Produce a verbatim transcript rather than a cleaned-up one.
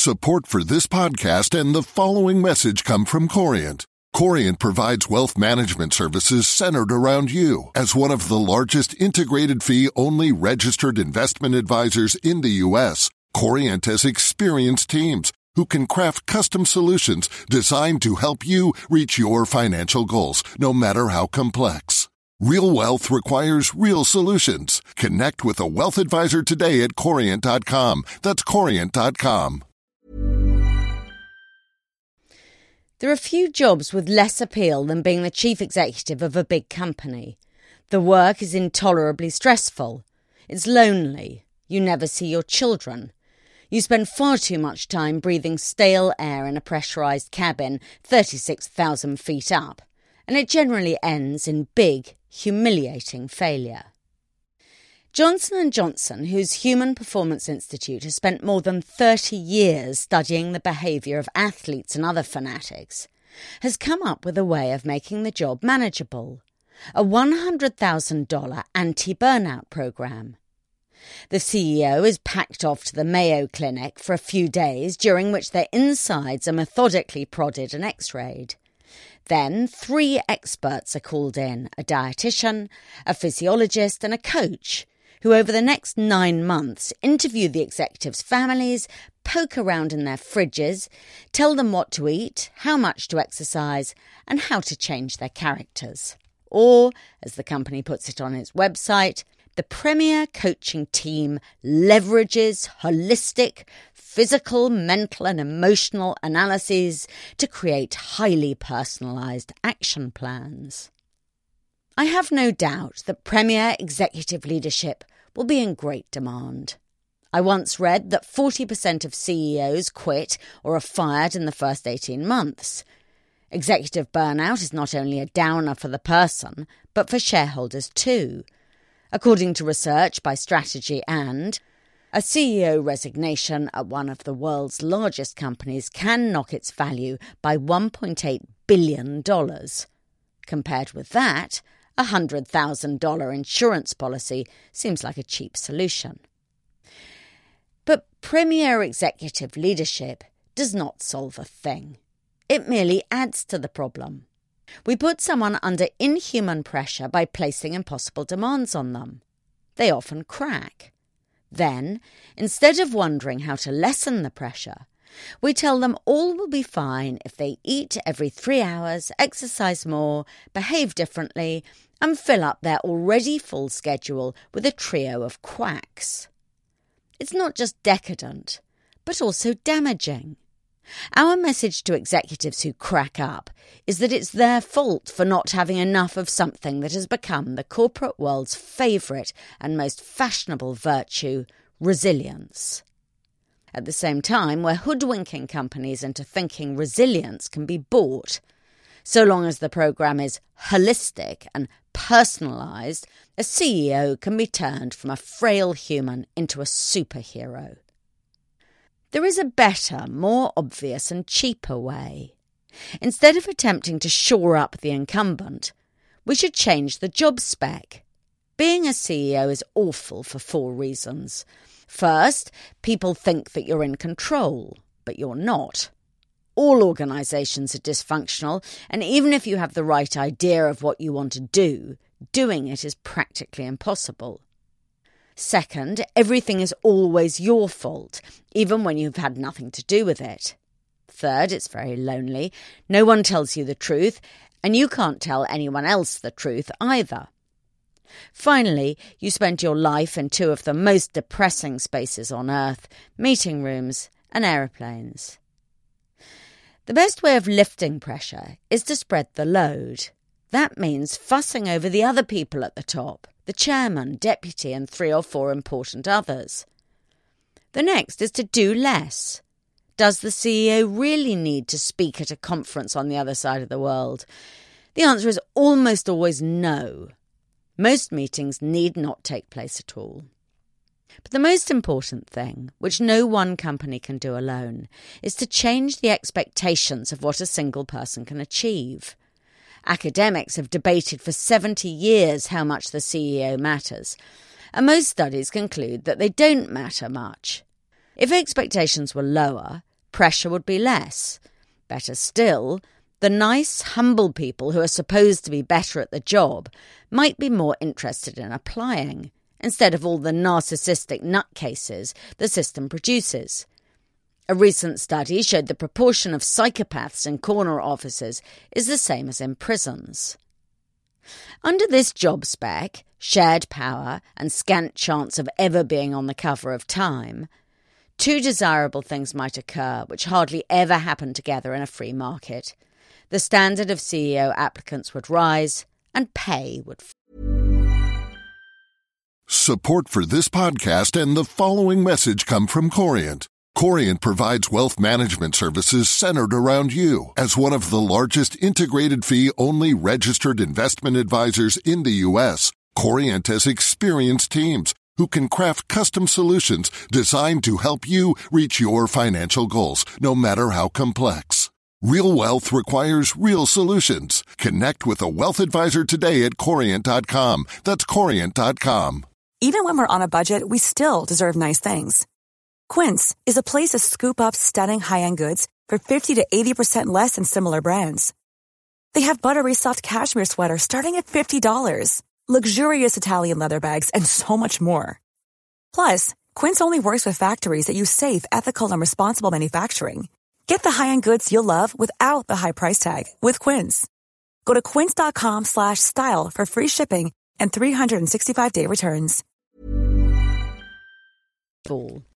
Support for this podcast and the following message come from Corient. Corient provides wealth management services centered around you. As one of the largest integrated fee-only registered investment advisors in the U S, Corient has experienced teams who can craft custom solutions designed to help you reach your financial goals, no matter how complex. Real wealth requires real solutions. Connect with a wealth advisor today at corient dot com. That's corient dot com. There are few jobs with less appeal than being the chief executive of a big company. The work is intolerably stressful. It's lonely. You never see your children. You spend far too much time breathing stale air in a pressurised cabin thirty-six thousand feet up, and it generally ends in big, humiliating failure. Johnson and Johnson, whose Human Performance Institute has spent more than thirty years studying the behaviour of athletes and other fanatics, has come up with a way of making the job manageable, a one hundred thousand dollars anti-burnout programme. The C E O is packed off to the Mayo Clinic for a few days, during which their insides are methodically prodded and x-rayed. Then three experts are called in, a dietitian, a physiologist and a coach, who over the next nine months interview the executives' families, poke around in their fridges, tell them what to eat, how much to exercise, and how to change their characters. Or, as the company puts it on its website, the Premier coaching team leverages holistic, physical, mental and emotional analyses to create highly personalised action plans. I have no doubt that Premier executive leadership will be in great demand. I once read that forty percent of C E Os quit or are fired in the first eighteen months. Executive burnout is not only a downer for the person, but for shareholders too. According to research by Strategy and, a C E O resignation at one of the world's largest companies can knock its value by one point eight billion dollars. Compared with that, a one hundred thousand dollars insurance policy seems like a cheap solution. But Premier executive leadership does not solve a thing. It merely adds to the problem. We put someone under inhuman pressure by placing impossible demands on them. They often crack. Then, instead of wondering how to lessen the pressure, we tell them all will be fine if they eat every three hours, exercise more, behave differently, and fill up their already full schedule with a trio of quacks. It's not just decadent, but also damaging. Our message to executives who crack up is that it's their fault for not having enough of something that has become the corporate world's favourite and most fashionable virtue, resilience. At the same time, we're hoodwinking companies into thinking resilience can be bought. So long as the programme is holistic and personalised, a C E O can be turned from a frail human into a superhero. There is a better, more obvious and cheaper way. Instead of attempting to shore up the incumbent, we should change the job spec. Being a C E O is awful for four reasons. First, people think that you're in control, but you're not. All organisations are dysfunctional, and even if you have the right idea of what you want to do, doing it is practically impossible. Second, everything is always your fault, even when you've had nothing to do with it. Third, it's very lonely. No one tells you the truth, and you can't tell anyone else the truth either. Finally, you spend your life in two of the most depressing spaces on Earth, meeting rooms and aeroplanes. The best way of lifting pressure is to spread the load. That means fussing over the other people at the top, the chairman, deputy and three or four important others. The next is to do less. Does the C E O really need to speak at a conference on the other side of the world? The answer is almost always no. Most meetings need not take place at all. But the most important thing, which no one company can do alone, is to change the expectations of what a single person can achieve. Academics have debated for seventy years how much the C E O matters, and most studies conclude that they don't matter much. If expectations were lower, pressure would be less. Better still, the nice, humble people who are supposed to be better at the job might be more interested in applying, instead of all the narcissistic nutcases the system produces. A recent study showed the proportion of psychopaths in corner offices is the same as in prisons. Under this job spec, shared power and scant chance of ever being on the cover of Time, two desirable things might occur which hardly ever happen together in a free market. The standard of C E O applicants would rise, and pay would fall. Support for this podcast and the following message come from Corient. Corient provides wealth management services centered around you. As one of the largest integrated fee-only registered investment advisors in the U S, Corient has experienced teams who can craft custom solutions designed to help you reach your financial goals, no matter how complex. Real wealth requires real solutions. Connect with a wealth advisor today at Corient dot com. That's Corient dot com. Even when we're on a budget, we still deserve nice things. Quince is a place to scoop up stunning high-end goods for fifty to eighty percent less than similar brands. They have buttery soft cashmere sweaters starting at fifty dollars, luxurious Italian leather bags, and so much more. Plus, Quince only works with factories that use safe, ethical, and responsible manufacturing. Get the high-end goods you'll love without the high price tag with Quince. Go to quince dot com slash style for free shipping and three hundred sixty-five day returns.